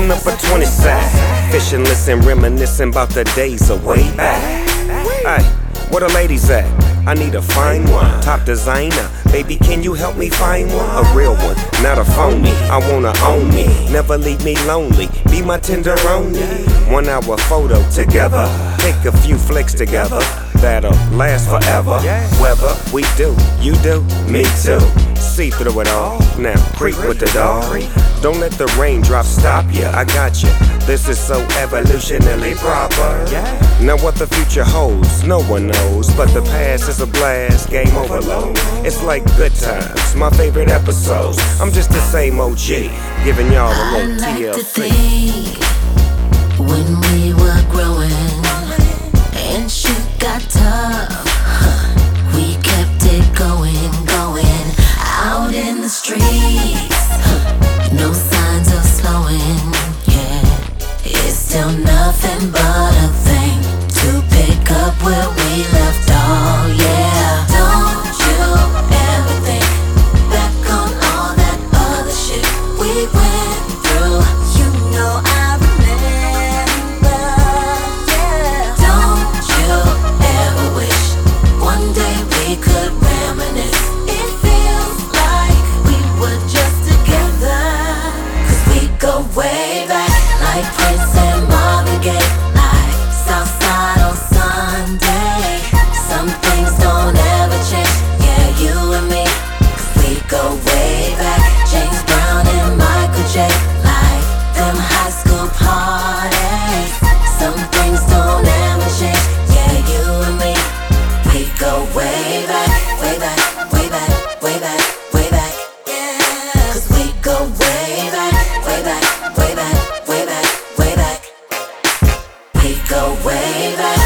Pulling up a 20 side, fishing, listen, reminiscing about the days of way back. Hey, where the ladies at? I need a fine one, top designer. Baby, can you help me find one? A real one, not a phony. I wanna own me, never leave me lonely. Be my tenderoni. 1 hour photo together, take a few flicks together. That'll last forever. Whether we do, you do, me too. See through it all. Now creep with the dog. Don't let the raindrops stop ya. I got you. This is so evolutionally proper. Now what the future holds, no one knows. But the past is a blast, game overload. It's like good times, my favorite episodes. I'm just the same OG, giving y'all a little TLC. I like to think when we were growing and shit got tough, we kept it going, going out in the streets. No signs of slowing, yeah. It's still nothing but a thing to pick up where we left off, yeah. Don't you ever think back on all that other shit we went through. You know I remember, yeah. Don't you ever wish one day we could reminisce? It feels like we were just together, 'cause we go way back, like Prince and Marvin Gaye, like Southside on Sunday. Some things don't ever change, yeah, you and me, 'cause we go way back. James Brown and Michael J, like them high school parties. Some things don't ever change, yeah, you and me, we go way back, way back, way back, way back, way back, yeah. 'Cause we go way back, way back, way back, way back, way back. We go way back.